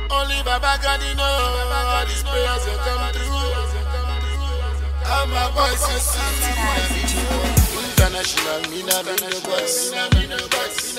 Only Baba God you know. All these prayers will come through. All my boys you see. International, me no boys. Me no boys.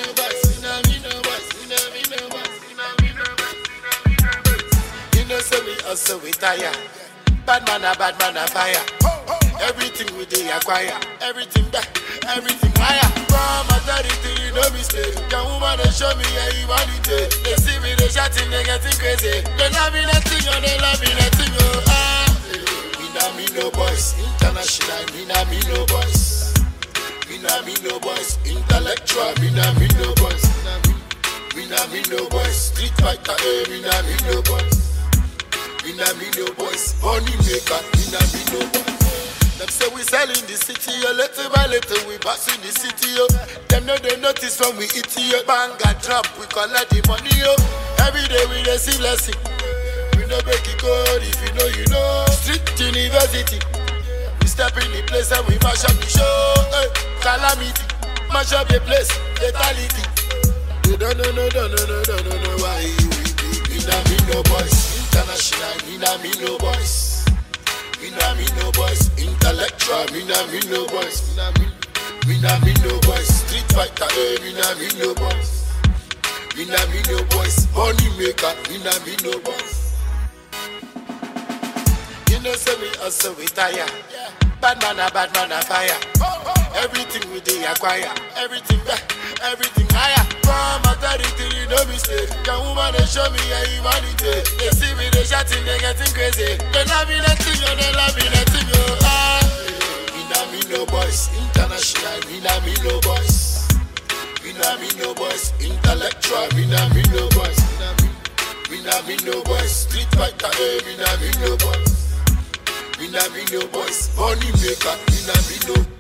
You know say we also retire. Bad man a fire. Everything we dey acquire. Everything back, everything higher. From authority, you know mistake. Your woman they show me how you want it. They see me, they shouting, they getting crazy. They love me nothing, oh, they love me nothing, oh. Me no boys. International, me no boys. Me no boys. Intellectual, me no boys. Me no boys. Street fighter, me no boys. Me no boys. Money maker, me no boys. Them say we sell in the city, little by little we pass in the city, yo. Them know they notice when we eat, yo. Bang and drop, we collect the money, yo. Every day we receive blessing. We no break it code, if you know, you know. Street university. We step in the place and we mash up the show. Hey, calamity, mash up the place, fatality. They don't know why we no boys. International, me no boys. Me no boys. Intellectual, me no boys. Me no boys. Street fighter, me no boys. Me no boys. Money maker, me no boys. You know say we also retire. Bad man a fire. Everything we dey acquire. Everything back, everything higher. From authority, you know mistake. Your woman they show me how you want it. They see me, they shouting, they getting crazy. They love me nothing, yo, they love me nothing, yo. Me no boys. International, me no boys. Me no boys. Intellectual, me no boys. Me no boys. Street fighter, me no boys. Me no boys. Money maker, me no.